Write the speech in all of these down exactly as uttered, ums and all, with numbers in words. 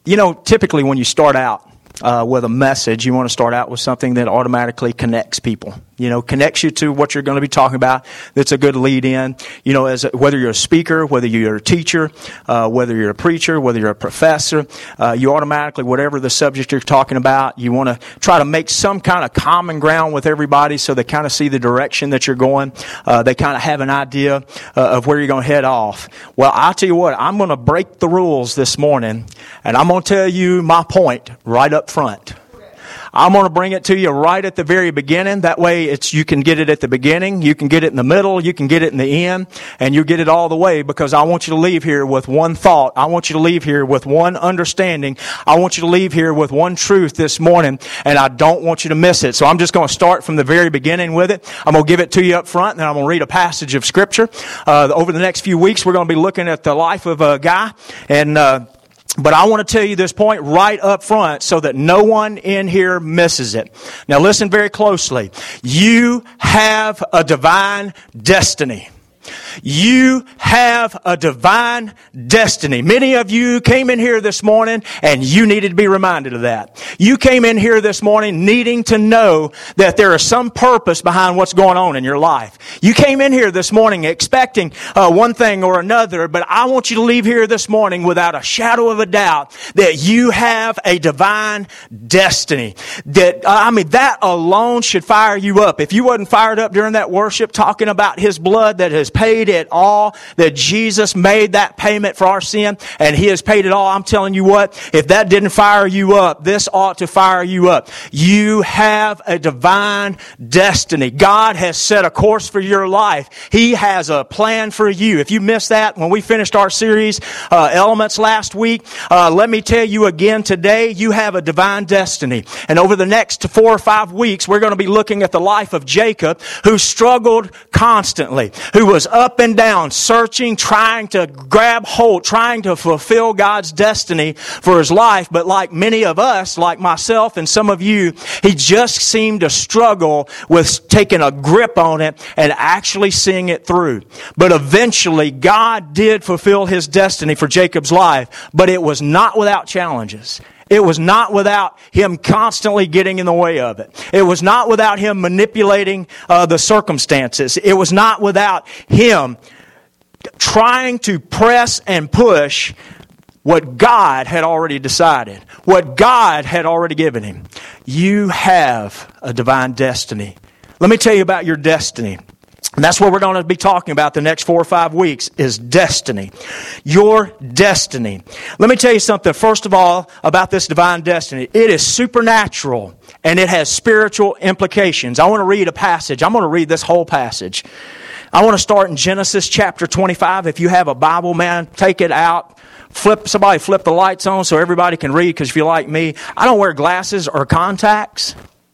you know, typically when you start out uh, with a message, you want to start out with something that automatically connects people. You know, connects you to what you're going to be talking about. That's a good lead in. You know, as a, whether you're a speaker, whether you're a teacher, uh, whether you're a preacher, whether you're a professor, uh, you automatically, whatever the subject you're talking about, you want to try to make some kind of common ground with everybody so they kind of see the direction that you're going. Uh, they kind of have an idea uh, of where you're going to head off. Well, I'll tell you what, I'm going to break the rules this morning, and I'm going to tell you my point right up front. I'm going to bring it to you right at the very beginning. That way it's you can get it at the beginning, you can get it in the middle, you can get it in the end, and you get it all the way, because I want you to leave here with one thought. I want you to leave here with one understanding. I want you to leave here with one truth this morning, and I don't want you to miss it. So I'm just going to start from the very beginning with it. I'm going to give it to you up front, and then I'm going to read a passage of Scripture. Uh, over the next few weeks, we're going to be looking at the life of a guy, and uh But I want to tell you this point right up front so that no one in here misses it. Now listen very closely. You have a divine destiny. You have a divine destiny. Many of you came in here this morning and you needed to be reminded of that. You came in here this morning needing to know that there is some purpose behind what's going on in your life. You came in here this morning expecting uh, one thing or another, but I want you to leave here this morning without a shadow of a doubt that you have a divine destiny. That, uh, I mean, that alone should fire you up. If you wasn't fired up during that worship talking about His blood that has paid it all, that Jesus made that payment for our sin, and He has paid it all, I'm telling you what, if that didn't fire you up, this ought to fire you up. You have a divine destiny. God has set a course for your life. He has a plan for you. If you missed that when we finished our series, uh, Elements last week, uh, let me tell you again today, you have a divine destiny. And over the next four or five weeks, we're going to be looking at the life of Jacob, who struggled constantly, who was up and down, searching, trying to grab hold, trying to fulfill God's destiny for his life. But like many of us, like myself and some of you, he just seemed to struggle with taking a grip on it and actually seeing it through. But eventually, God did fulfill His destiny for Jacob's life, but it was not without challenges. It was not without him constantly getting in the way of it. It was not without him manipulating uh, the circumstances. It was not without him trying to press and push what God had already decided, what God had already given him. You have a divine destiny. Let me tell you about your destiny. And that's what we're going to be talking about the next four or five weeks is destiny. Your destiny. Let me tell you something, first of all, about this divine destiny. It is supernatural and it has spiritual implications. I want to read a passage. I'm going to read this whole passage. I want to start in Genesis chapter twenty-five. If you have a Bible, man, take it out. Flip, somebody flip the lights on so everybody can read, because if you're like me, I don't wear glasses or contacts.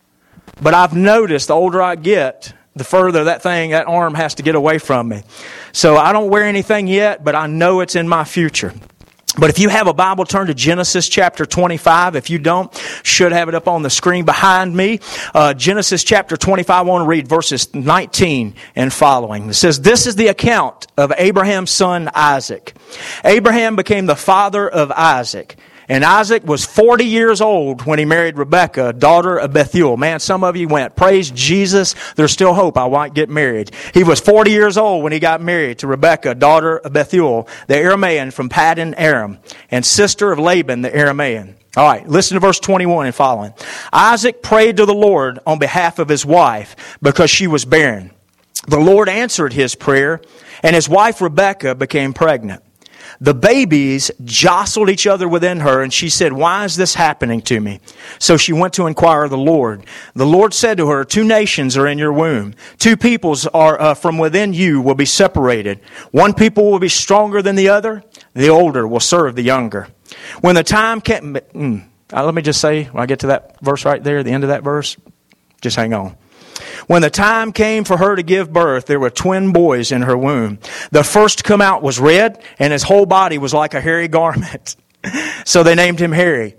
But I've noticed the older I get, the further that thing, that arm has to get away from me. So I don't wear anything yet, but I know it's in my future. But if you have a Bible, turn to Genesis chapter twenty-five. If you don't, should have it up on the screen behind me. Uh, Genesis chapter twenty-five, I want to read verses nineteen and following. It says, "This is the account of Abraham's son Isaac. Abraham became the father of Isaac. And Isaac was forty years old when he married Rebekah, daughter of Bethuel." Man, some of you went, "Praise Jesus, there's still hope, I won't get married." He was forty years old when he got married to Rebekah, daughter of Bethuel, the Aramean from Paddan Aram, and sister of Laban, the Aramean. All right, listen to verse twenty-one and following. "Isaac prayed to the Lord on behalf of his wife because she was barren. The Lord answered his prayer, and his wife Rebekah became pregnant. The babies jostled each other within her, and she said, 'Why is this happening to me?' So she went to inquire of the Lord. The Lord said to her, 'Two nations are in your womb. Two peoples are uh, from within you will be separated. One people will be stronger than the other. The older will serve the younger.' When the time came..." Mm, uh, let me just say, when I get to that verse right there, the end of that verse, just hang on. "When the time came for her to give birth, there were twin boys in her womb. The first to come out was red, and his whole body was like a hairy garment. So they named him Hairy."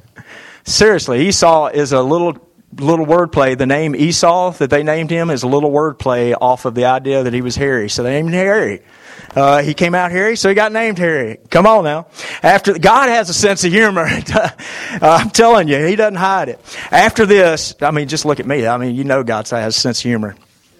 Seriously, Esau is a little little wordplay. The name Esau that they named him is a little wordplay off of the idea that he was hairy. So they named him Hairy. Uh, he came out hairy, so he got named Harry. Come on now. After God has a sense of humor. uh, I'm telling you, He doesn't hide it. After this, I mean, just look at me. I mean, you know God has a sense of humor.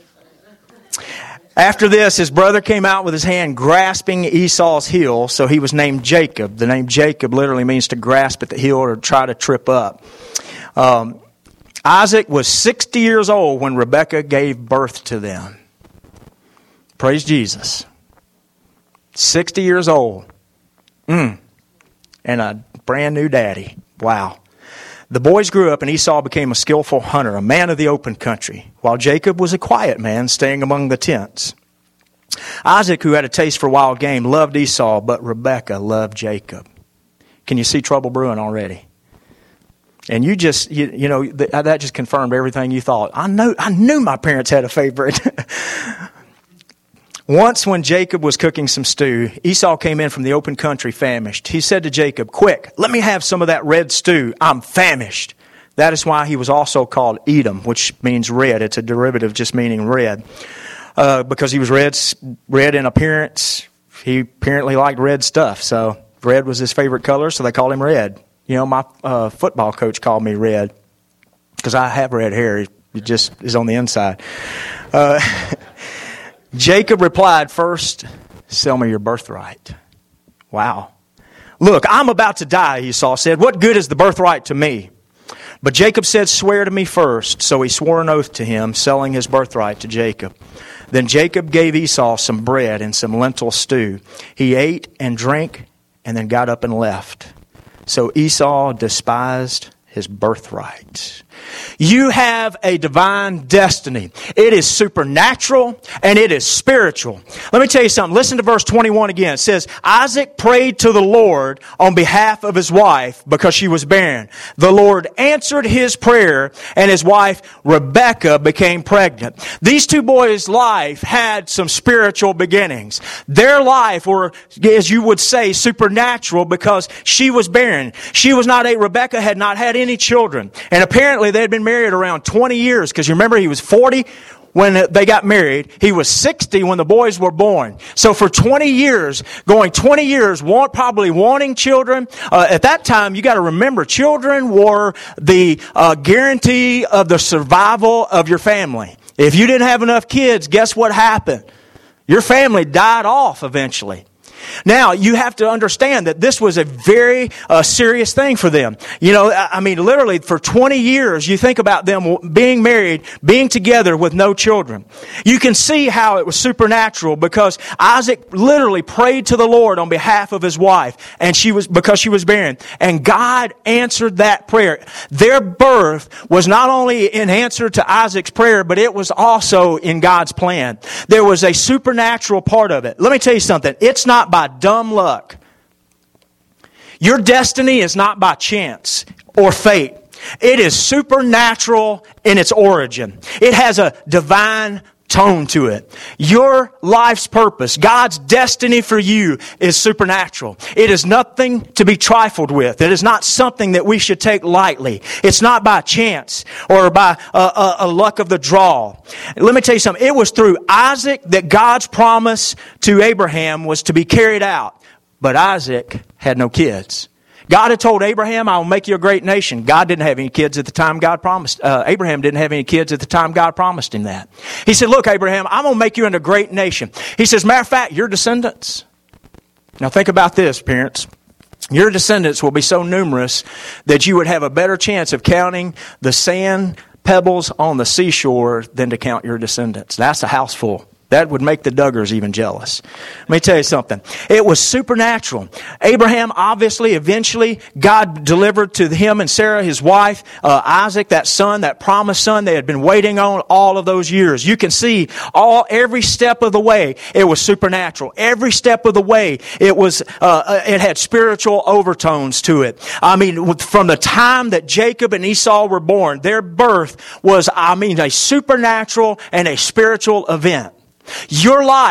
After this, his brother came out with his hand grasping Esau's heel, so he was named Jacob. The name Jacob literally means to grasp at the heel or try to trip up. Um, Isaac was sixty years old when Rebekah gave birth to them. Praise Jesus. sixty years old. Mm. And a brand new daddy. Wow. The boys grew up and Esau became a skillful hunter, a man of the open country, while Jacob was a quiet man staying among the tents. Isaac, who had a taste for wild game, loved Esau, but Rebekah loved Jacob. Can you see trouble brewing already? And you just, you, you know, that just confirmed everything you thought. I know, I knew my parents had a favorite. Once when Jacob was cooking some stew, Esau came in from the open country famished. He said to Jacob, "Quick, let me have some of that red stew. I'm famished." That is why he was also called Edom, which means red. It's a derivative just meaning red. Uh, because he was red, red in appearance. He apparently liked red stuff. So red was his favorite color, so they called him Red. You know, my uh, football coach called me Red because I have red hair. It just is on the inside. Uh Jacob replied, "First, sell me your birthright." Wow. "Look, I'm about to die," Esau said. "What good is the birthright to me?" But Jacob said, "Swear to me first." So he swore an oath to him, selling his birthright to Jacob. Then Jacob gave Esau some bread and some lentil stew. He ate and drank and then got up and left. So Esau despised his birthright. You have a divine destiny. It is supernatural and it is spiritual. Let me tell you something. Listen to verse twenty-one again. It says, Isaac prayed to the Lord on behalf of his wife because she was barren. The Lord answered his prayer and his wife Rebekah became pregnant. These two boys' life had some spiritual beginnings. Their life were, as you would say, supernatural because she was barren. She was not a, Rebekah had not had any children. And apparently they had been married around twenty years, because you remember he was forty when they got married. He was sixty when the boys were born. So for twenty years, going twenty years, want, probably wanting children. Uh, at that time, you got to remember, children were the uh, guarantee of the survival of your family. If you didn't have enough kids, guess what happened? Your family died off eventually. Now, you have to understand that this was a very uh, serious thing for them. You know, I mean, literally for twenty years, you think about them being married, being together with no children. You can see how it was supernatural because Isaac literally prayed to the Lord on behalf of his wife, and she was because she was barren. And God answered that prayer. Their birth was not only in answer to Isaac's prayer, but it was also in God's plan. There was a supernatural part of it. Let me tell you something. It's not by dumb luck. Your destiny is not by chance or fate. It is supernatural in its origin. It has a divine tone to it. Your life's purpose, God's destiny for you, is supernatural. It is nothing to be trifled with. It is not something that we should take lightly. It's not by chance or by a, a, a luck of the draw. Let me tell you something. It was through Isaac that God's promise to Abraham was to be carried out. But Isaac had no kids. God had told Abraham, "I will make you a great nation." God didn't have any kids at the time God promised. Uh, Abraham didn't have any kids at the time God promised him that. He said, "Look, Abraham, I'm going to make you into a great nation." He says, matter of fact, your descendants. Now think about this, parents. Your descendants will be so numerous that you would have a better chance of counting the sand pebbles on the seashore than to count your descendants. That's a house full. That would make the Duggars even jealous. Let me tell you something. It was supernatural. Abraham, obviously, eventually, God delivered to him and Sarah, his wife, uh, Isaac, that son, that promised son they had been waiting on all of those years. You can see all every step of the way, it was supernatural. Every step of the way, it was uh, it had spiritual overtones to it. I mean, from the time that Jacob and Esau were born, their birth was, I mean, a supernatural and a spiritual event. Your life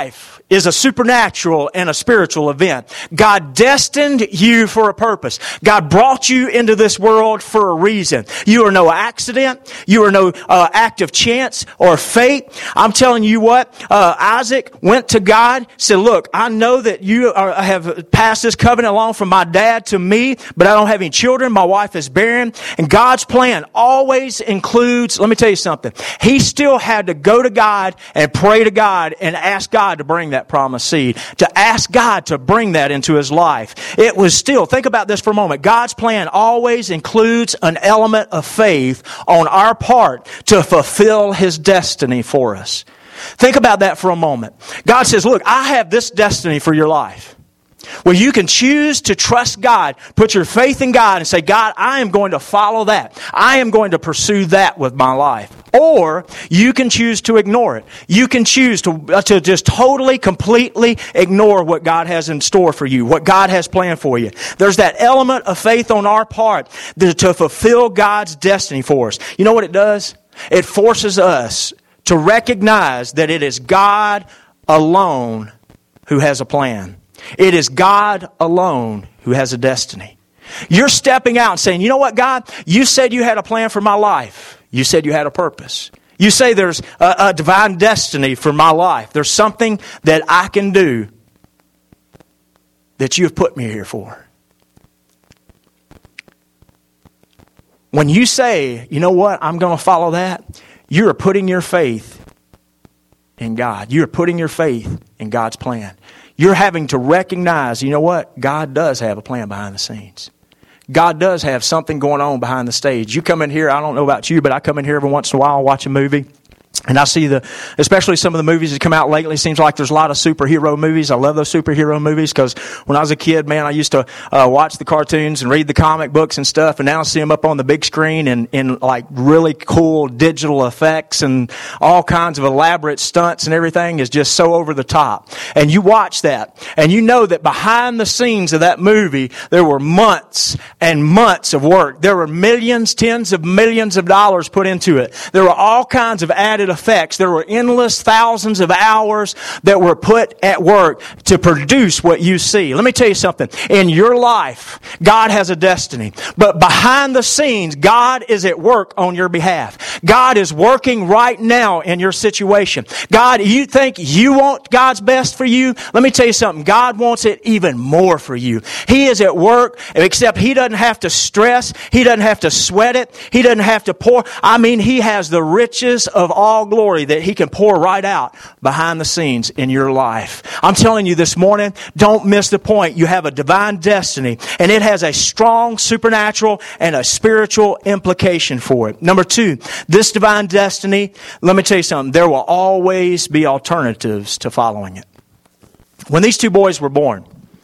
is a supernatural and a spiritual event. God destined you for a purpose. God brought you into this world for a reason. You are no accident. You are no uh, act of chance or fate. I'm telling you what, uh, Isaac went to God, said, look, I know that you are, have passed this covenant along from my dad to me, but I don't have any children. My wife is barren. And God's plan always includes, let me tell you something, he still had to go to God and pray to God and ask God to bring that promised seed, to ask God to bring that into his life. It was still, think about this for a moment, God's plan always includes an element of faith on our part to fulfill his destiny for us. Think about that for a moment. God says, look, I have this destiny for your life. Well, you can choose to trust God, put your faith in God and say, God, I am going to follow that. I am going to pursue that with my life. Or you can choose to ignore it. You can choose to, uh, to just totally, completely ignore what God has in store for you, what God has planned for you. There's that element of faith on our part to, to fulfill God's destiny for us. You know what it does? It forces us to recognize that it is God alone who has a plan. It is God alone who has a destiny. You're stepping out and saying, you know what, God? You said you had a plan for my life. You said you had a purpose. You say there's a, a divine destiny for my life. There's something that I can do that you've put me here for. When you say, you know what, I'm going to follow that, you are putting your faith in God. You are putting your faith in God's plan. You're having to recognize, you know what? God does have a plan behind the scenes. God does have something going on behind the stage. You come in here, I don't know about you, but I come in here every once in a while, watch a movie. And I see the, especially some of the movies that come out lately, it seems like there's a lot of superhero movies. I love those superhero movies because when I was a kid, man, I used to uh, watch the cartoons and read the comic books and stuff. And now I see them up on the big screen and in like really cool digital effects and all kinds of elaborate stunts and everything is just so over the top. And you watch that and you know that behind the scenes of that movie, there were months and months of work. There were millions, tens of millions of dollars put into it. There were all kinds of added effects. There were endless thousands of hours that were put at work to produce what you see. Let me tell you something. In your life, God has a destiny. But behind the scenes, God is at work on your behalf. God is working right now in your situation. God, you think you want God's best for you? Let me tell you something. God wants it even more for you. He is at work, except He doesn't have to stress. He doesn't have to sweat it. He doesn't have to pour. I mean, He has the riches of all glory that He can pour right out behind the scenes in your life. I'm telling you this morning, don't miss the point. You have a divine destiny, and it has a strong supernatural and a spiritual implication for it. Number two, this divine destiny, let me tell you something, there will always be alternatives to following it. When these two boys were born,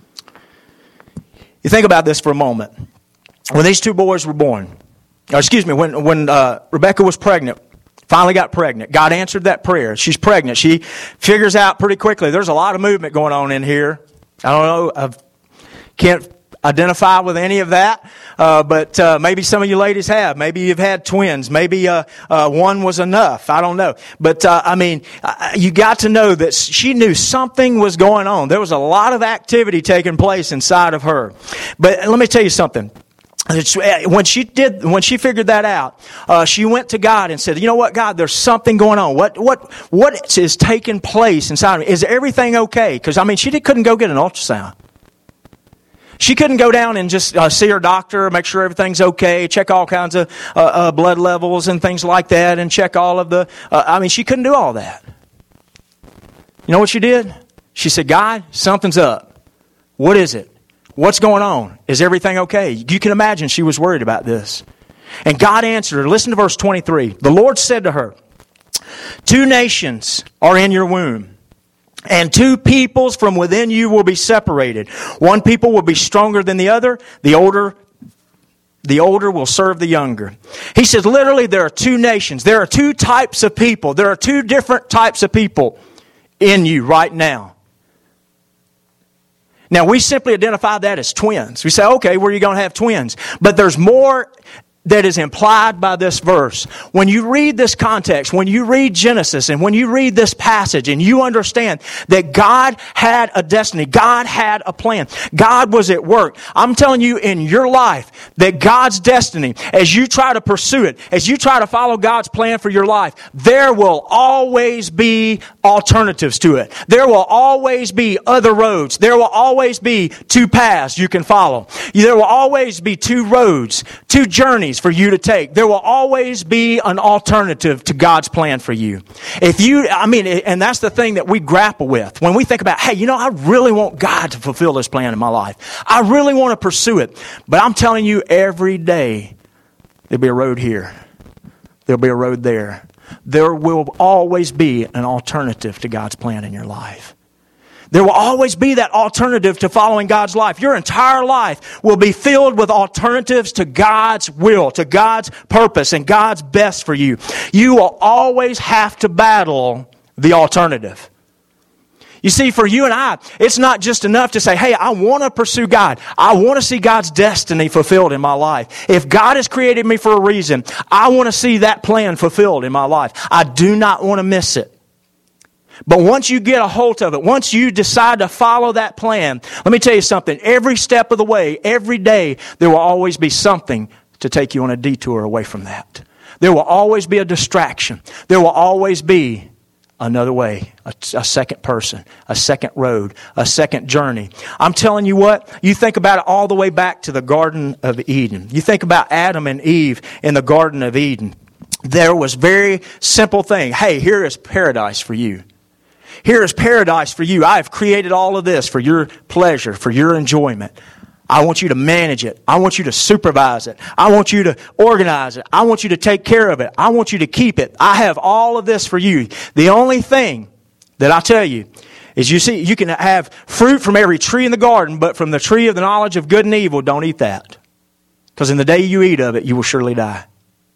you think about this for a moment. When these two boys were born, or excuse me, when, when uh, Rebecca was pregnant, finally got pregnant. God answered that prayer. She's pregnant. She figures out pretty quickly, there's a lot of movement going on in here. I don't know, I can't identify with any of that, uh, but uh, maybe some of you ladies have. Maybe you've had twins. Maybe uh, uh, one was enough. I don't know. But, uh, I mean, uh, you got to know that she knew something was going on. There was a lot of activity taking place inside of her. But let me tell you something. When she did, when she figured that out, uh, she went to God and said, "You know what, God? There's something going on. What, what, what is taking place inside of me? Is everything okay?" Because I mean, she did, couldn't go get an ultrasound. She couldn't go down and just uh, see her doctor, make sure everything's okay, check all kinds of uh, uh, blood levels and things like that, and check all of the. Uh, I mean, she couldn't do all that. You know what she did? She said, "God, something's up. What is it? What's going on? Is everything okay?" You can imagine she was worried about this. And God answered her. Listen to verse twenty-three. The Lord said to her, "Two nations are in your womb, and two peoples from within you will be separated. One people will be stronger than the other. The older, the older will serve the younger." He says, literally, there are two nations. There are two types of people. There are two different types of people in you right now. Now, we simply identify that as twins. We say, okay, well, you're going to have twins. But there's more that is implied by this verse. When you read this context, when you read Genesis, and when you read this passage, and you understand that God had a destiny, God had a plan, God was at work. I'm telling you, in your life, that God's destiny, as you try to pursue it, as you try to follow God's plan for your life, there will always be alternatives to it. There will always be other roads. There will always be two paths you can follow. There will always be two roads, two journeys for you to take. There will always be an alternative to God's plan for you. If you, I mean, and that's the thing that we grapple with. When we think about, hey, you know, I really want God to fulfill this plan in my life. I really want to pursue it. But I'm telling you, every day, there'll be a road here. There'll be a road there. There will always be an alternative to God's plan in your life. There will always be that alternative to following God's life. Your entire life will be filled with alternatives to God's will, to God's purpose, and God's best for you. You will always have to battle the alternative. You see, for you and I, it's not just enough to say, hey, I want to pursue God. I want to see God's destiny fulfilled in my life. If God has created me for a reason, I want to see that plan fulfilled in my life. I do not want to miss it. But once you get a hold of it, once you decide to follow that plan, let me tell you something. Every step of the way, every day, there will always be something to take you on a detour away from that. There will always be a distraction. There will always be another way, a, a second person, a second road, a second journey. I'm telling you what, you think about it all the way back to the Garden of Eden. You think about Adam and Eve in the Garden of Eden. There was very simple thing. Hey, here is paradise for you. Here is paradise for you. I have created all of this for your pleasure, for your enjoyment. I want you to manage it. I want you to supervise it. I want you to organize it. I want you to take care of it. I want you to keep it. I have all of this for you. The only thing that I tell you is you see, you can have fruit from every tree in the garden, but from the tree of the knowledge of good and evil, don't eat that. Because in the day you eat of it, you will surely die.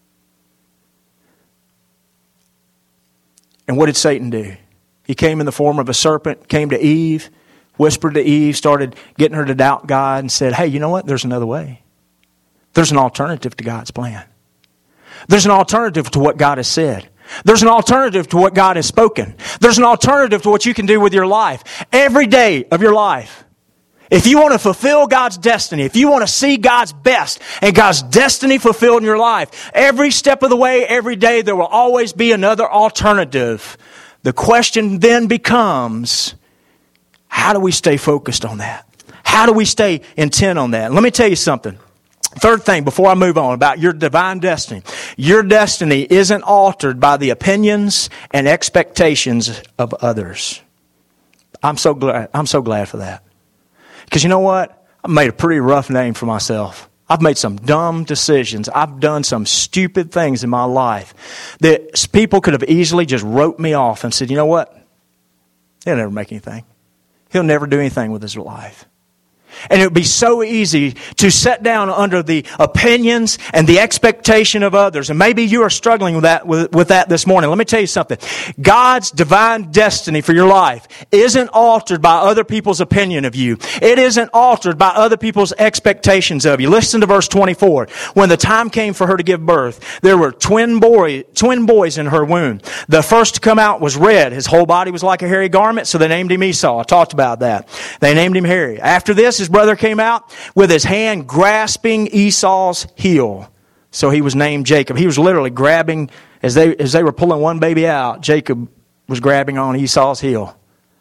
And what did Satan do? He came in the form of a serpent, came to Eve, whispered to Eve, started getting her to doubt God, and said, hey, you know what? There's another way. There's an alternative to God's plan. There's an alternative to what God has said. There's an alternative to what God has spoken. There's an alternative to what you can do with your life. Every day of your life. If you want to fulfill God's destiny, if you want to see God's best and God's destiny fulfilled in your life, every step of the way, every day, there will always be another alternative. The question then becomes, how do we stay focused on that? How do we stay intent on that? Let me tell you something. Third thing, before I move on, about your divine destiny. Your destiny isn't altered by the opinions and expectations of others. I'm so glad, I'm so glad for that. Because you know what? I've made a pretty rough name for myself. I've made some dumb decisions. I've done some stupid things in my life that people could have easily just wrote me off and said, you know what? He'll never make anything. He'll never do anything with his life. And it would be so easy to sit down under the opinions and the expectation of others. And maybe you are struggling with that, with, with that this morning. Let me tell you something. God's divine destiny for your life isn't altered by other people's opinion of you. It isn't altered by other people's expectations of you. Listen to verse twenty-four. When the time came for her to give birth, there were twin boy, twin boys in her womb. The first to come out was red. His whole body was like a hairy garment, so they named him Esau. I talked about that. They named him Hairy. After this, his brother came out with his hand grasping Esau's heel. So he was named Jacob. He was literally grabbing, as they as they were pulling one baby out, Jacob was grabbing on Esau's heel.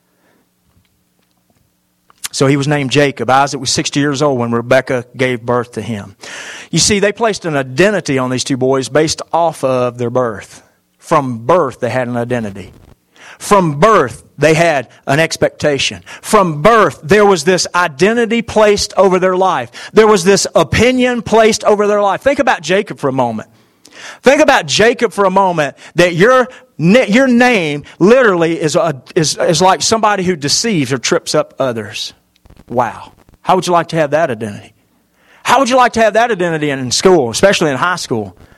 So he was named Jacob. Isaac was sixty years old when Rebekah gave birth to him. You see, they placed an identity on these two boys based off of their birth. From birth, they had an identity. From birth, they had an expectation. From birth, there was this identity placed over their life. There was this opinion placed over their life. Think about Jacob for a moment. Think about Jacob for a moment, that your your name literally is, a, is, is like somebody who deceives or trips up others. Wow. How would you like to have that identity? How would you like to have that identity in school, especially in high school?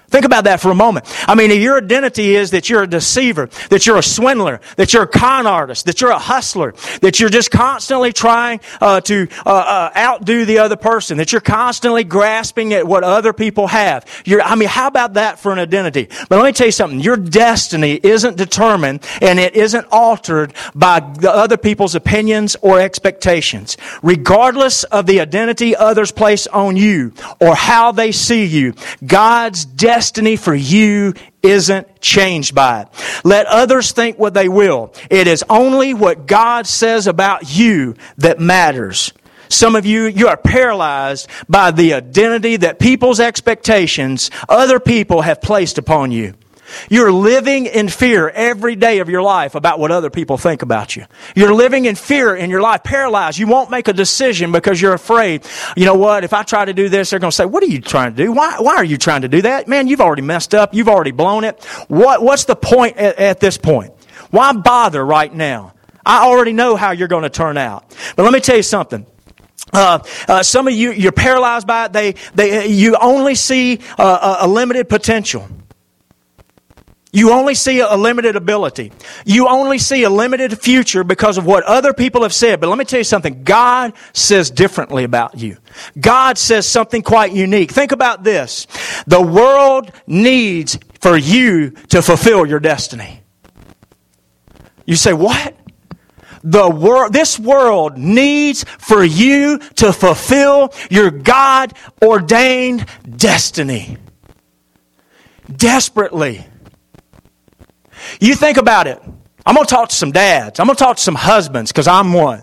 Think about that for a moment. I mean, your identity is that you're a deceiver, that you're a swindler, that you're a con artist, that you're a hustler, that you're just constantly trying uh, to uh, uh, outdo the other person, that you're constantly grasping at what other people have. You're, I mean, how about that for an identity? But let me tell you something. Your destiny isn't determined and it isn't altered by the other people's opinions or expectations. Regardless of the identity others place on you or how they see you, God's destiny Destiny for you isn't changed by it. Let others think what they will. It is only what God says about you that matters. Some of you, you are paralyzed by the identity that people's expectations, other people have placed upon you. You're living in fear every day of your life about what other people think about you. You're living in fear in your life, paralyzed. You won't make a decision because you're afraid. You know what? If I try to do this, they're going to say, what are you trying to do? Why, why are you trying to do that? Man, you've already messed up. You've already blown it. What, what's the point at, at this point? Why bother right now? I already know how you're going to turn out. But let me tell you something. Uh, uh, some of you, you're paralyzed by it. They, they, you only see uh, a, a limited potential. You only see a limited ability. You only see a limited future because of what other people have said. But let me tell you something. God says differently about you. God says something quite unique. Think about this. The world needs for you to fulfill your destiny. You say, what? The world, this world needs for you to fulfill your God-ordained destiny. Desperately. You think about it. I'm going to talk to some dads. I'm going to talk to some husbands because I'm one.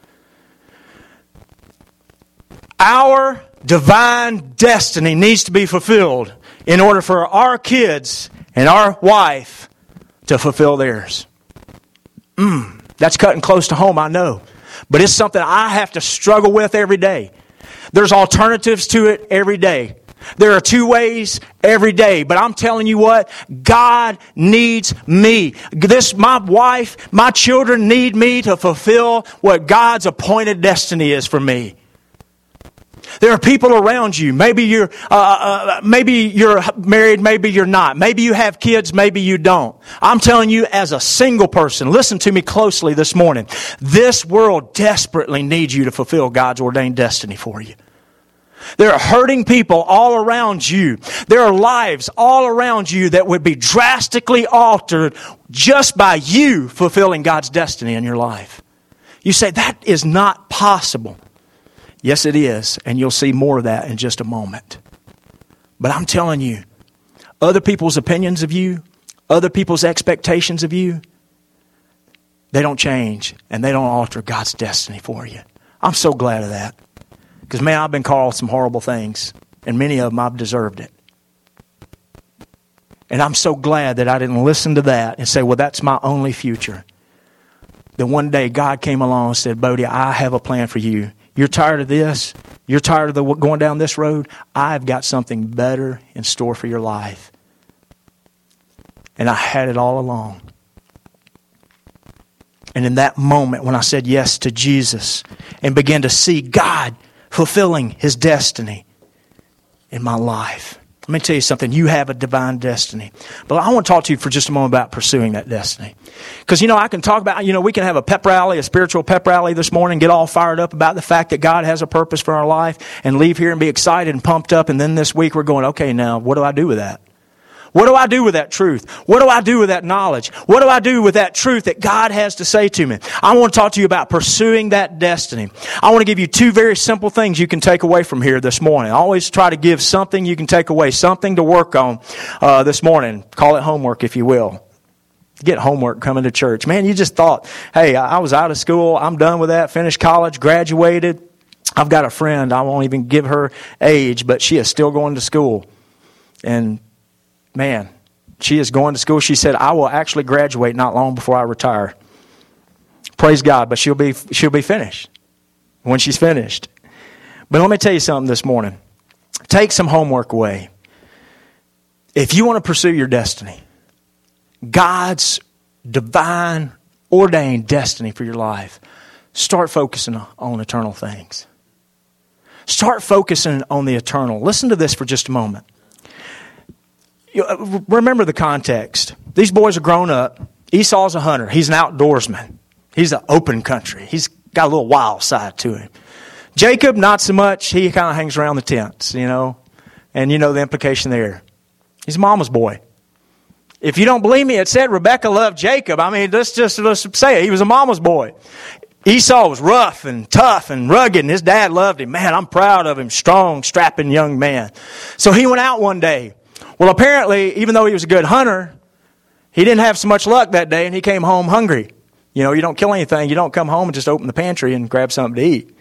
Our divine destiny needs to be fulfilled in order for our kids and our wife to fulfill theirs. Mm, that's cutting close to home, I know. But it's something I have to struggle with every day. There's alternatives to it every day. There are two ways every day, but I'm telling you what, God needs me. This, my wife, my children need me to fulfill what God's appointed destiny is for me. There are people around you. Maybe you're, uh, uh, maybe you're married, maybe you're not. Maybe you have kids, maybe you don't. I'm telling you, as a single person, listen to me closely this morning. This world desperately needs you to fulfill God's ordained destiny for you. There are hurting people all around you. There are lives all around you that would be drastically altered just by you fulfilling God's destiny in your life. You say, that is not possible. Yes, it is. And you'll see more of that in just a moment. But I'm telling you, other people's opinions of you, other people's expectations of you, they don't change and they don't alter God's destiny for you. I'm so glad of that. Because, man, I've been called some horrible things, and many of them I've deserved it. And I'm so glad that I didn't listen to that and say, well, that's my only future. Then one day God came along and said, Bodie, I have a plan for you. You're tired of this? You're tired of the, going down this road? I've got something better in store for your life. And I had it all along. And in that moment when I said yes to Jesus and began to see God fulfilling His destiny in my life. Let me tell you something. You have a divine destiny. But I want to talk to you for just a moment about pursuing that destiny. Because, you know, I can talk about, you know, we can have a pep rally, a spiritual pep rally this morning, get all fired up about the fact that God has a purpose for our life and leave here and be excited and pumped up. And then this week we're going, okay, now what do I do with that? What do I do with that truth? What do I do with that knowledge? What do I do with that truth that God has to say to me? I want to talk to you about pursuing that destiny. I want to give you two very simple things you can take away from here this morning. I always try to give something you can take away, something to work on uh, this morning. Call it homework, if you will. Get homework coming to church. Man, you just thought, hey, I was out of school. I'm done with that. Finished college, graduated. I've got a friend. I won't even give her age, but she is still going to school. And man, she is going to school. She said, I will actually graduate not long before I retire. Praise God, but she'll be she'll be finished when she's finished. But let me tell you something this morning. Take some homework away. If you want to pursue your destiny, God's divine, ordained destiny for your life, start focusing on eternal things. Start focusing on the eternal. Listen to this for just a moment. remember the context. These boys are grown up. Esau's a hunter. He's an outdoorsman. He's an open country. He's got a little wild side to him. Jacob, not so much. He kind of hangs around the tents, you know. And you know the implication there. He's mama's boy. If you don't believe me, it said Rebekah loved Jacob. I mean, let's just let's say it. He was a mama's boy. Esau was rough and tough and rugged, and his dad loved him. Man, I'm proud of him. Strong, strapping young man. So he went out one day. Well, apparently, even though he was a good hunter, he didn't have so much luck that day, and he came home hungry. You know, you don't kill anything. You don't come home and just open the pantry and grab something to eat.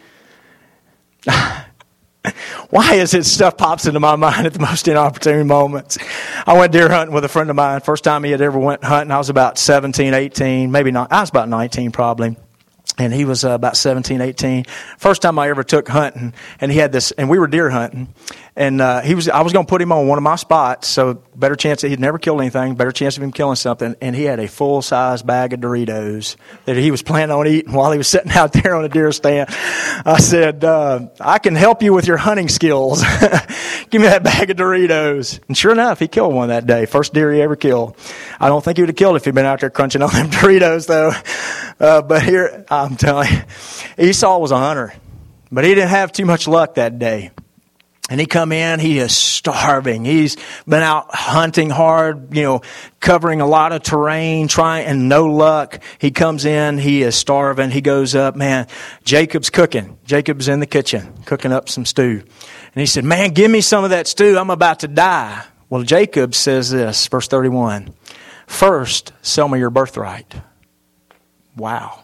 Why is it stuff pops into my mind at the most inopportune moments? I went deer hunting with a friend of mine. First time he had ever went hunting, I was about seventeen, eighteen, maybe not. I was about nineteen probably. And he was uh, about seventeen, eighteen. First time I ever took hunting, and he had this, and we were deer hunting. And uh, he was, I was going to put him on one of my spots, so better chance that he'd never killed anything, better chance of him killing something. And he had a full-size bag of Doritos that he was planning on eating while he was sitting out there on a deer stand. I said, uh, I can help you with your hunting skills. Give me that bag of Doritos. And sure enough, he killed one that day. First deer he ever killed. I don't think he would have killed if he'd been out there crunching on them Doritos, though. Uh, but here, I'm telling you, Esau was a hunter, but he didn't have too much luck that day. And he come in, he is starving. He's been out hunting hard, you know, covering a lot of terrain, trying, and no luck. He comes in, he is starving. He goes up, man, Jacob's cooking. Jacob's in the kitchen, cooking up some stew. And he said, man, give me some of that stew. I'm about to die. Well, Jacob says this, verse thirty-one, first, sell me your birthright. Wow.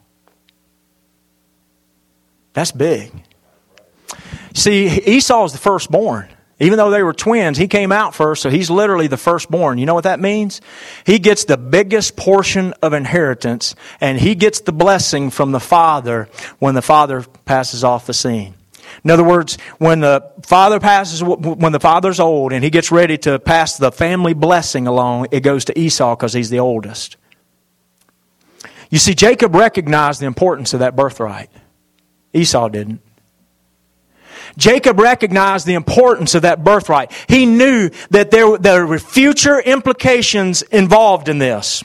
That's big. See, Esau is the firstborn. Even though they were twins, he came out first, so he's literally the firstborn. You know what that means? He gets the biggest portion of inheritance, and he gets the blessing from the father when the father passes off the scene. In other words, when the father passes, when the father's old and he gets ready to pass the family blessing along, it goes to Esau because he's the oldest. You see, Jacob recognized the importance of that birthright. Esau didn't. Jacob recognized the importance of that birthright. He knew that there, there were future implications involved in this.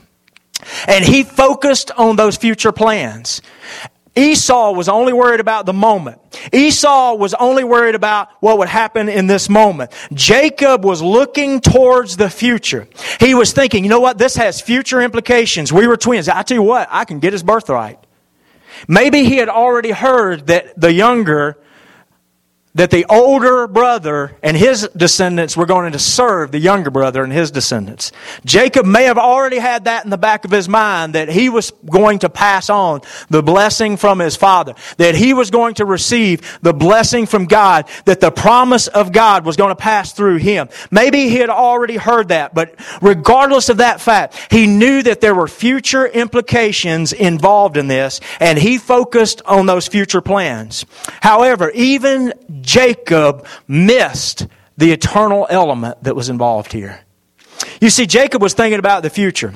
And he focused on those future plans. Esau was only worried about the moment. Esau was only worried about what would happen in this moment. Jacob was looking towards the future. He was thinking, you know what, this has future implications. We were twins. I tell you what, I can get his birthright. Maybe he had already heard that the younger that the older brother and his descendants were going to serve the younger brother and his descendants. Jacob may have already had that in the back of his mind, that he was going to pass on the blessing from his father, that he was going to receive the blessing from God, that the promise of God was going to pass through him. Maybe he had already heard that, but regardless of that fact, he knew that there were future implications involved in this, and he focused on those future plans. However, even Jacob missed the eternal element that was involved here. You see, Jacob was thinking about the future.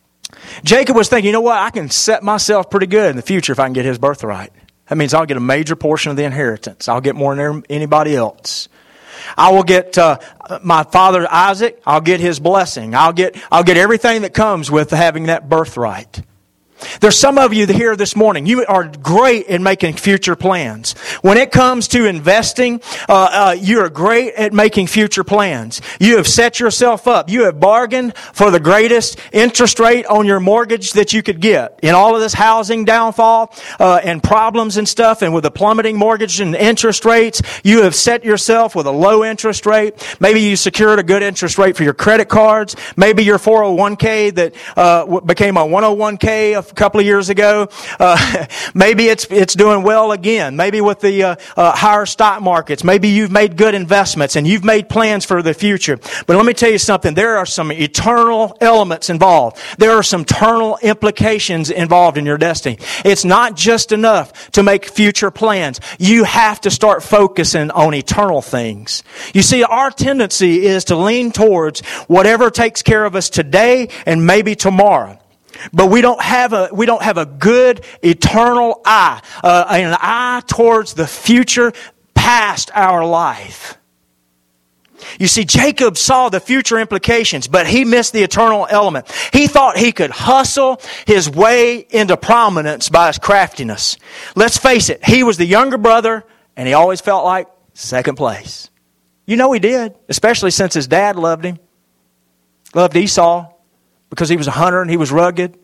Jacob was thinking, you know what, I can set myself pretty good in the future if I can get his birthright. That means I'll get a major portion of the inheritance. I'll get more than anybody else. I will get uh, my father Isaac, I'll get his blessing. I'll get, I'll get everything that comes with having that birthright. There's some of you here this morning, you are great at making future plans. When it comes to investing, uh, uh, you're great at making future plans. You have set yourself up. You have bargained for the greatest interest rate on your mortgage that you could get. In all of this housing downfall uh, and problems and stuff, and with the plummeting mortgage and interest rates, you have set yourself with a low interest rate. Maybe you secured a good interest rate for your credit cards. Maybe your four oh one k that uh, became a one oh one k a couple of years ago. Uh, maybe it's it's doing well again. Maybe with the uh, uh, higher stock markets. Maybe you've made good investments and you've made plans for the future. But let me tell you something. There are some eternal elements involved. There are some eternal implications involved in your destiny. It's not just enough to make future plans. You have to start focusing on eternal things. You see, our tendency is to lean towards whatever takes care of us today and maybe tomorrow. But we don't have a we don't have a good eternal eye, uh, an eye towards the future past our life. You see, Jacob saw the future implications, but he missed the eternal element. He thought he could hustle his way into prominence by his craftiness. Let's face it, he was the younger brother, and he always felt like second place. You know he did, especially since his dad loved him. Loved Esau because he was a hunter and he was rugged.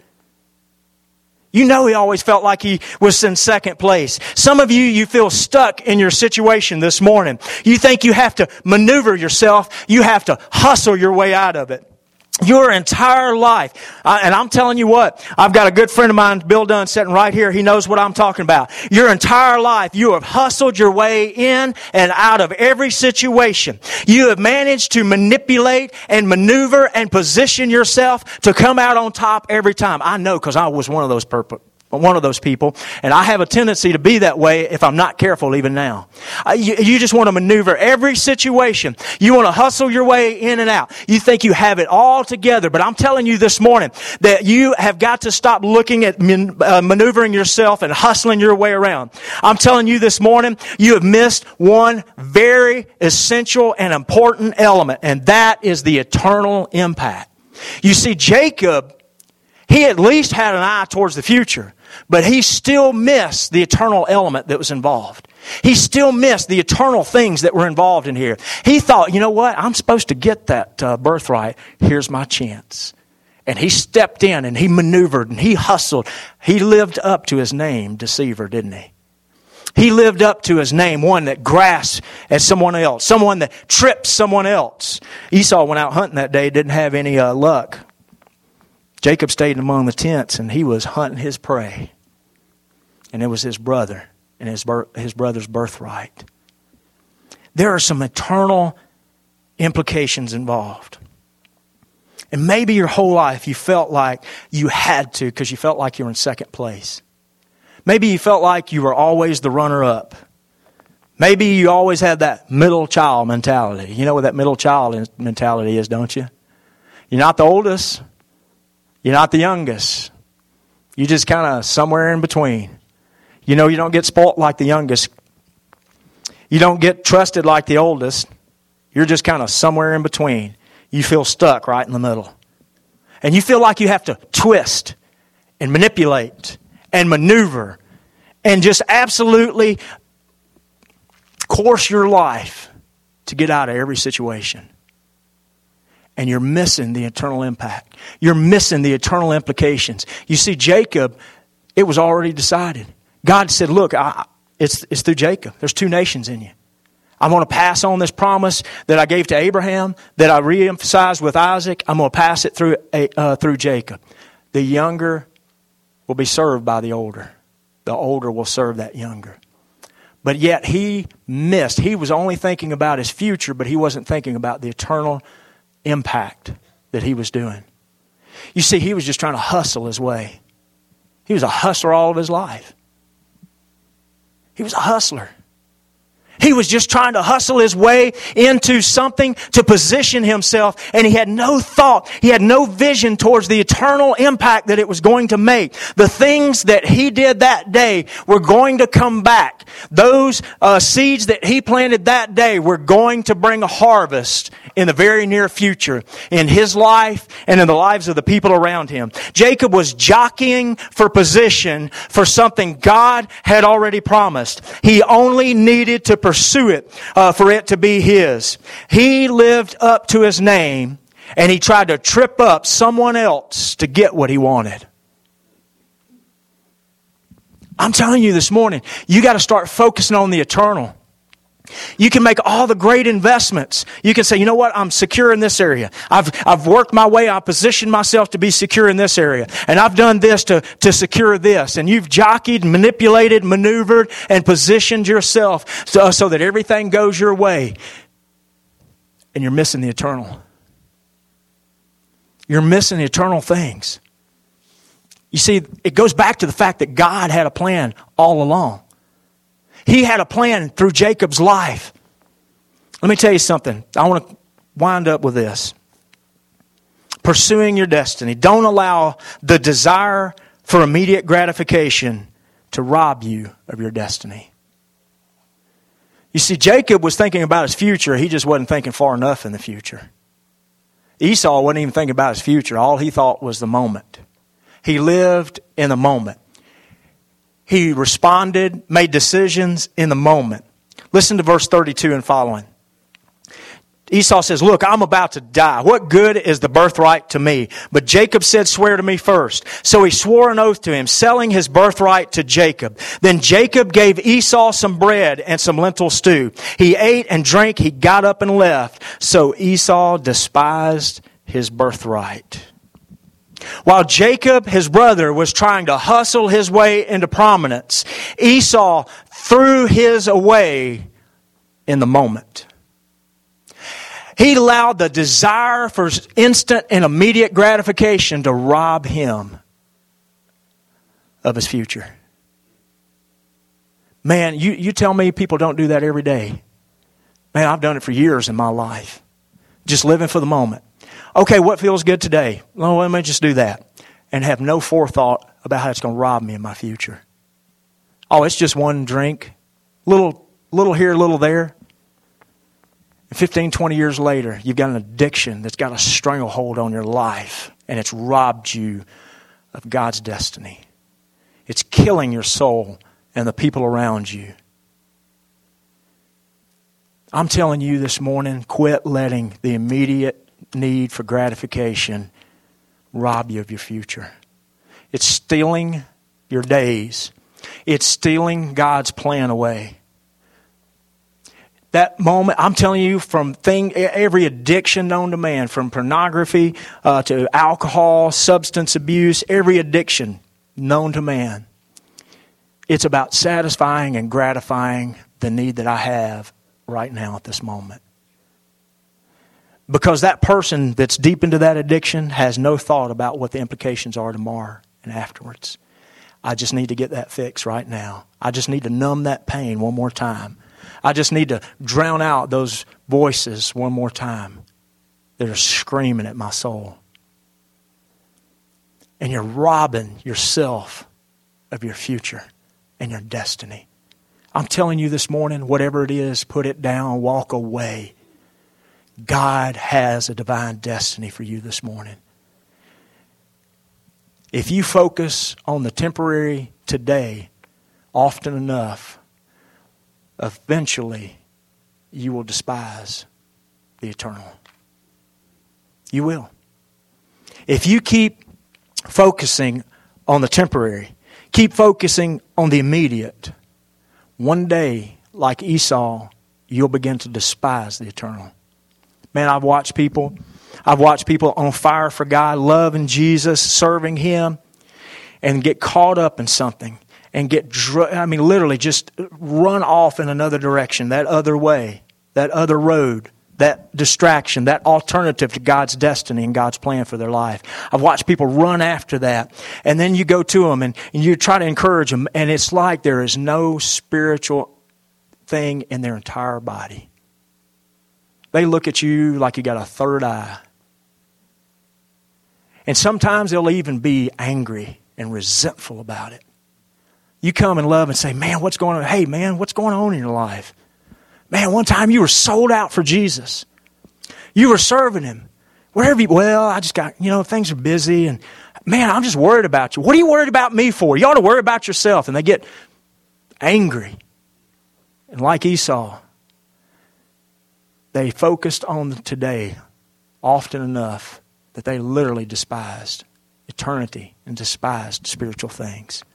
You know he always felt like he was in second place. Some of you, you feel stuck in your situation this morning. You think you have to maneuver yourself. You have to hustle your way out of it. Your entire life. Uh, and I'm telling you what, I've got a good friend of mine, Bill Dunn, sitting right here. He knows what I'm talking about. Your entire life, you have hustled your way in and out of every situation. You have managed to manipulate and maneuver and position yourself to come out on top every time. I know, because I was one of those purpose. One of those people, and I have a tendency to be that way if I'm not careful even now. Uh, you, you just want to maneuver every situation. You want to hustle your way in and out. You think you have it all together, but I'm telling you this morning that you have got to stop looking at man, uh, maneuvering yourself and hustling your way around. I'm telling you this morning, you have missed one very essential and important element, and that is the eternal impact. You see, Jacob, he at least had an eye towards the future, but he still missed the eternal element that was involved. He still missed the eternal things that were involved in here. He thought, you know what? I'm supposed to get that uh, birthright. Here's my chance. And he stepped in and he maneuvered and he hustled. He lived up to his name, deceiver, didn't he? He lived up to his name, one that grasped at someone else, someone that tripped someone else. Esau went out hunting that day, didn't have any uh, luck. Jacob stayed among the tents and he was hunting his prey. And it was his brother and his, his brother's birthright. There are some eternal implications involved. And maybe your whole life you felt like you had to because you felt like you were in second place. Maybe you felt like you were always the runner-up. Maybe you always had that middle child mentality. You know what that middle child mentality is, don't you? You're not the oldest. You're not the youngest. You're just kind of somewhere in between. You know, you don't get spoilt like the youngest. You don't get trusted like the oldest. You're just kind of somewhere in between. You feel stuck right in the middle. And you feel like you have to twist and manipulate and maneuver and just absolutely course your life to get out of every situation. And you're missing the eternal impact. You're missing the eternal implications. You see, Jacob, it was already decided. God said, look, I, it's, it's through Jacob. There's two nations in you. I'm going to pass on this promise that I gave to Abraham, that I re-emphasized with Isaac. I'm going to pass it through, uh, through Jacob. The younger will be served by the older. The older will serve that younger. But yet he missed. He was only thinking about his future, but he wasn't thinking about the eternal impact that he was doing. You see, he was just trying to hustle his way. He was a hustler all of his life. He was a hustler. He was just trying to hustle his way into something to position himself, and he had no thought, he had no vision towards the eternal impact that it was going to make. The things that he did that day were going to come back. Those uh, seeds that he planted that day were going to bring a harvest in the very near future in his life and in the lives of the people around him. Jacob was jockeying for position for something God had already promised. He only needed to pursue it uh, for it to be his. He lived up to his name, and he tried to trip up someone else to get what he wanted. I'm telling you this morning, you got to start focusing on the eternal. You can make all the great investments. You can say, you know what, I'm secure in this area. I've I've worked my way, I've positioned myself to be secure in this area. And I've done this to, to secure this. And you've jockeyed, manipulated, maneuvered, and positioned yourself so, so that everything goes your way. And you're missing the eternal. You're missing the eternal things. You see, it goes back to the fact that God had a plan all along. He had a plan through Jacob's life. Let me tell you something. I want to wind up with this. Pursuing your destiny. Don't allow the desire for immediate gratification to rob you of your destiny. You see, Jacob was thinking about his future. He just wasn't thinking far enough in the future. Esau wasn't even thinking about his future. All he thought was the moment. He lived in the moment. He responded, made decisions in the moment. Listen to verse thirty-two and following. Esau says, look, I'm about to die. What good is the birthright to me? But Jacob said, swear to me first. So he swore an oath to him, selling his birthright to Jacob. Then Jacob gave Esau some bread and some lentil stew. He ate and drank. He got up and left. So Esau despised his birthright. While Jacob, his brother, was trying to hustle his way into prominence, Esau threw his away in the moment. He allowed the desire for instant and immediate gratification to rob him of his future. Man, you, you tell me people don't do that every day. Man, I've done it for years in my life. Just living for the moment. Okay, what feels good today? Well, let me just do that. And have no forethought about how it's going to rob me of my future. Oh, it's just one drink. Little, little here, little there. fifteen, twenty years later, you've got an addiction that's got a stranglehold on your life, and it's robbed you of God's destiny. It's killing your soul and the people around you. I'm telling you this morning, quit letting the immediate need for gratification rob you of your future. It's stealing your days. It's stealing God's plan away. That moment, I'm telling you, from thing, every addiction known to man, from pornography uh, to alcohol, substance abuse, every addiction known to man, it's about satisfying and gratifying the need that I have right now at this moment. Because that person that's deep into that addiction has no thought about what the implications are tomorrow and afterwards. I just need to get that fixed right now. I just need to numb that pain one more time. I just need to drown out those voices one more time that are screaming at my soul. And you're robbing yourself of your future and your destiny. I'm telling you this morning, whatever it is, put it down, walk away. God has a divine destiny for you this morning. If you focus on the temporary today often enough, eventually, you will despise the eternal. You will. If you keep focusing on the temporary, keep focusing on the immediate, one day, like Esau, you'll begin to despise the eternal. Man, I've watched people, I've watched people on fire for God, loving Jesus, serving Him, and get caught up in something. And get, dr- I mean, literally just run off in another direction, that other way, that other road, that distraction, that alternative to God's destiny and God's plan for their life. I've watched people run after that. And then you go to them and, and you try to encourage them, and it's like there is no spiritual thing in their entire body. They look at you like you got a third eye. And sometimes they'll even be angry and resentful about it. You come in love and say, man, what's going on? Hey, man, what's going on in your life? Man, one time you were sold out for Jesus. You were serving Him. Wherever you, well, I just got, you know, things are busy. And, man, I'm just worried about you. What are you worried about me for? You ought to worry about yourself. And they get angry. And like Esau, they focused on today often enough that they literally despised eternity and despised spiritual things.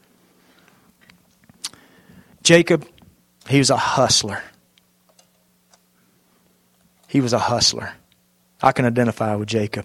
Jacob, he was a hustler. He was a hustler. I can identify with Jacob.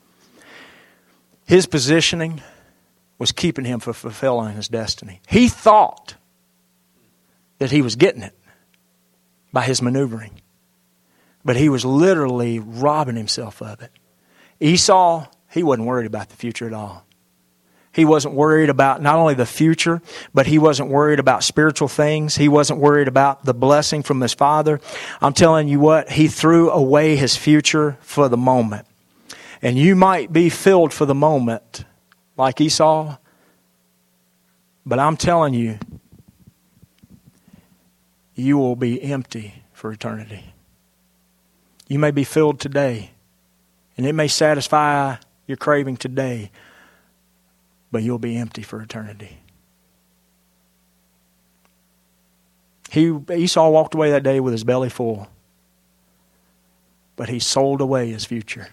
His positioning was keeping him from fulfilling his destiny. He thought that he was getting it by his maneuvering. But he was literally robbing himself of it. Esau, he wasn't worried about the future at all. He wasn't worried about not only the future, but he wasn't worried about spiritual things. He wasn't worried about the blessing from his father. I'm telling you what, he threw away his future for the moment. And you might be filled for the moment like Esau, but I'm telling you, you will be empty for eternity. You may be filled today, and it may satisfy your craving today, but you'll be empty for eternity. He, Esau walked away that day with his belly full, but he sold away his future.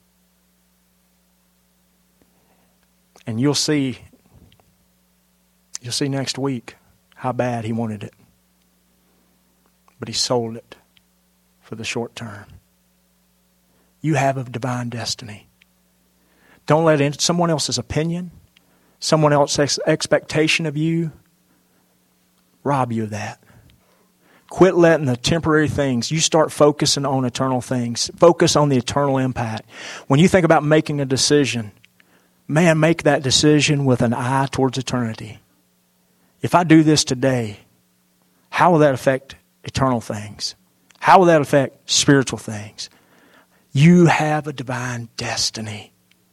And you'll see, you'll see next week how bad he wanted it. But he sold it for the short term. You have a divine destiny. Don't let in, someone else's opinion, someone else's expectation of you rob you of that. Quit letting the temporary things, you start focusing on eternal things. Focus on the eternal impact. When you think about making a decision, man, make that decision with an eye towards eternity. If I do this today, how will that affect eternal things? How will that affect spiritual things? You have a divine destiny.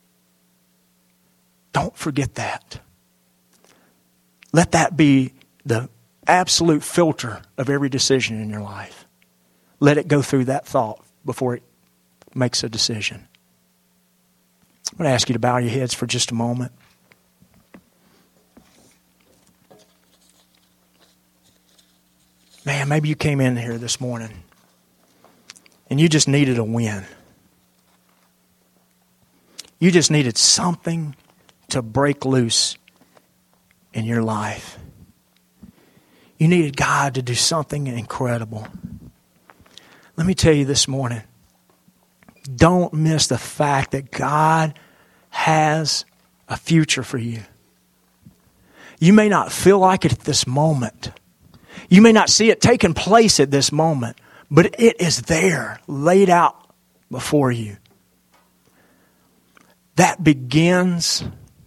Don't forget that. Let that be the absolute filter of every decision in your life. Let it go through that thought before it makes a decision. I'm going to ask you to bow your heads for just a moment. Man, maybe you came in here this morning and you just needed a win. You just needed something to break loose in your life. You needed God to do something incredible. Let me tell you this morning, don't miss the fact that God has a future for you. You may not feel like it at this moment. You may not see it taking place at this moment, but it is there, laid out before you. That begins,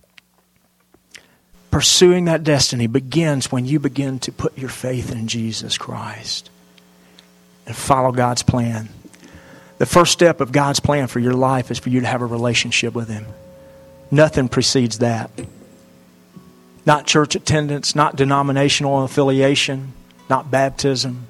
pursuing that destiny begins when you begin to put your faith in Jesus Christ and follow God's plan. The first step of God's plan for your life is for you to have a relationship with Him. Nothing precedes that. Not church attendance, not denominational affiliation, not baptism,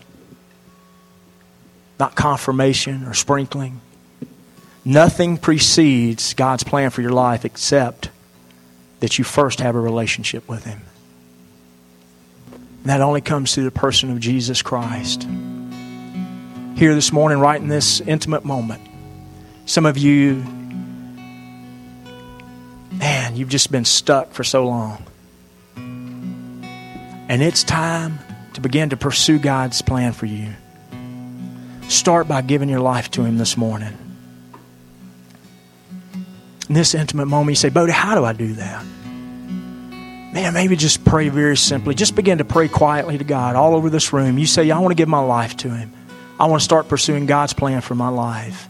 not confirmation or sprinkling. Nothing precedes God's plan for your life except that you first have a relationship with Him. And that only comes through the person of Jesus Christ. Here this morning, right in this intimate moment, some of you, man, you've just been stuck for so long. And it's time to begin to pursue God's plan for you. Start by giving your life to Him this morning. In this intimate moment, you say, Bodie, how do I do that? Man, maybe just pray very simply. Just begin to pray quietly to God all over this room. You say, I want to give my life to Him. I want to start pursuing God's plan for my life.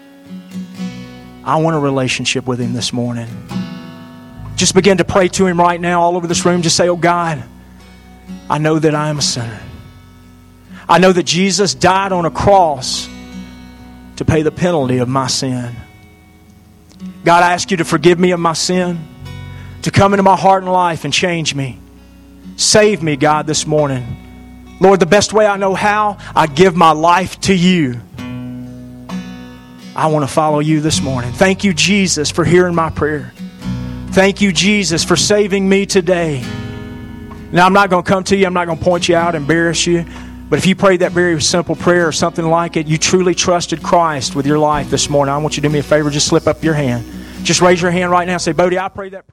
I want a relationship with Him this morning. Just begin to pray to Him right now all over this room. Just say, oh God, I know that I am a sinner. I know that Jesus died on a cross to pay the penalty of my sin. God, I ask you to forgive me of my sin, to come into my heart and life and change me. Save me, God, this morning. Lord, the best way I know how, I give my life to you. I want to follow you this morning. Thank you, Jesus, for hearing my prayer. Thank you, Jesus, for saving me today. Now, I'm not going to come to you. I'm not going to point you out, embarrass you. But if you prayed that very simple prayer or something like it, you truly trusted Christ with your life this morning, I want you to do me a favor. Just slip up your hand. Just raise your hand right now and say, Bodie, I prayed that prayer.